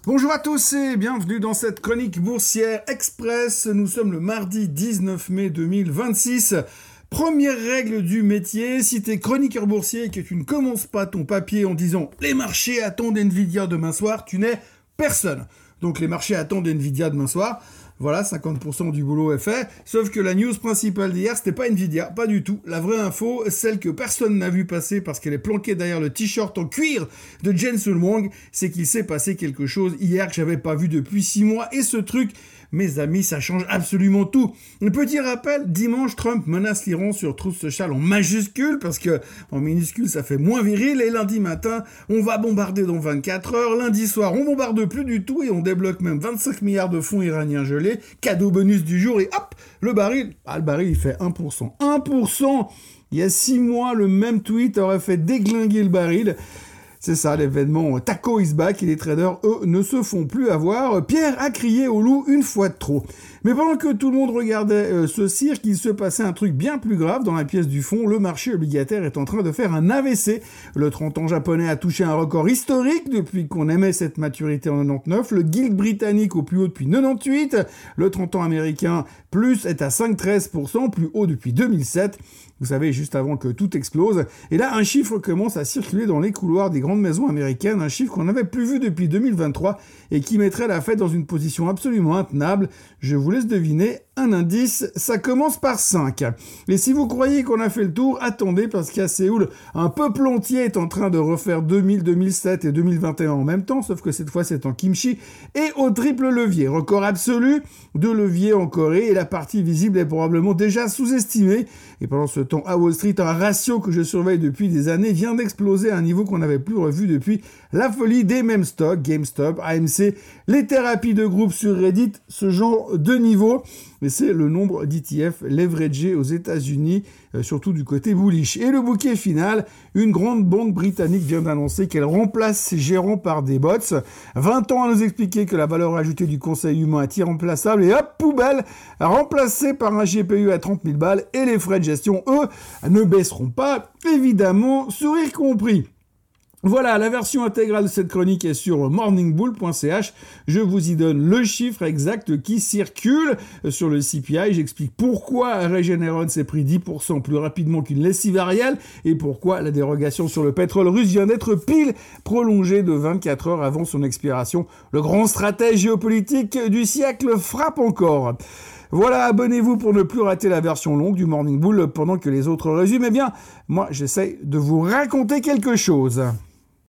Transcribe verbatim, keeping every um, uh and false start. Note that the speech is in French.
Bonjour à tous et bienvenue dans cette chronique boursière express. Nous sommes le mardi dix-neuf mai deux mille vingt-six. Première règle du métier, si t'es chroniqueur boursier et que tu ne commences pas ton papier en disant « Les marchés attendent Nvidia demain soir », tu n'es personne. Donc les marchés attendent Nvidia demain soir. Voilà, cinquante pour cent du boulot est fait. Sauf que la news principale d'hier, c'était pas Nvidia, pas du tout. La vraie info, celle que personne n'a vu passer parce qu'elle est planquée derrière le t-shirt en cuir de Jensen Huang, c'est qu'il s'est passé quelque chose hier que j'avais pas vu depuis six mois. Et ce truc, mes amis, ça change absolument tout. Un petit rappel, dimanche, Trump menace l'Iran sur Truth Social en majuscule, parce que en minuscule, ça fait moins viril. Et lundi matin, on va bombarder dans vingt-quatre heures. Lundi soir, on bombarde plus du tout et on débloque même vingt-cinq milliards de fonds iraniens gelés. Cadeau bonus du jour et hop, le baril. Ah, le baril, il fait un pour cent. un pour cent. Il y a six mois, le même tweet aurait fait déglinguer le baril. C'est ça, l'événement Taco is back et les traders, eux, ne se font plus avoir. Pierre a crié au loup une fois de trop. Mais pendant que tout le monde regardait euh, ce cirque, il se passait un truc bien plus grave dans la pièce du fond. Le marché obligataire est en train de faire un A V C. Le trente ans japonais a touché un record historique depuis qu'on aimait cette maturité en quatre-vingt-dix-neuf. Le Gilt britannique au plus haut depuis quatre-vingt-dix-huit. Le trente ans américain plus est à cinq virgule treize pour cent, plus haut depuis deux mille sept. Vous savez, juste avant que tout explose. Et là, un chiffre commence à circuler dans les couloirs des grandes maisons américaines, un chiffre qu'on n'avait plus vu depuis deux mille vingt-trois et qui mettrait la Fed dans une position absolument intenable. Je vous laisse deviner un indice, ça commence par cinq. Et si vous croyez qu'on a fait le tour, attendez, parce qu'à Séoul, un peuple entier est en train de refaire deux mille, deux mille sept et deux mille vingt et un en même temps, sauf que cette fois c'est en kimchi, et au triple levier. Record absolu de levier en Corée, et la partie visible est probablement déjà sous-estimée. Et pendant ce temps, à Wall Street, un ratio que je surveille depuis des années vient d'exploser à un niveau qu'on n'avait plus revu depuis la folie des mêmes stocks, GameStop, A M C, les thérapies de groupe sur Reddit, ce genre de niveau. Mais c'est le nombre d'E T F leveragés aux États-Unis, euh, surtout du côté bullish. Et le bouquet final, une grande banque britannique vient d'annoncer qu'elle remplace ses gérants par des bots. vingt ans à nous expliquer que la valeur ajoutée du conseil humain est irremplaçable et hop, poubelle, remplacée par un G P U à trente mille balles et les frais de gestion, eux, ne baisseront pas, évidemment, sourire compris. Voilà, la version intégrale de cette chronique est sur morning bull point c h. Je vous y donne le chiffre exact qui circule sur le C P I. J'explique pourquoi Regeneron s'est pris dix pour cent plus rapidement qu'une lessive Ariel et pourquoi la dérogation sur le pétrole russe vient d'être pile prolongée de vingt-quatre heures avant son expiration. Le grand stratège géopolitique du siècle frappe encore. Voilà, abonnez-vous pour ne plus rater la version longue du Morning Bull pendant que les autres résument. Eh bien, moi, j'essaye de vous raconter quelque chose.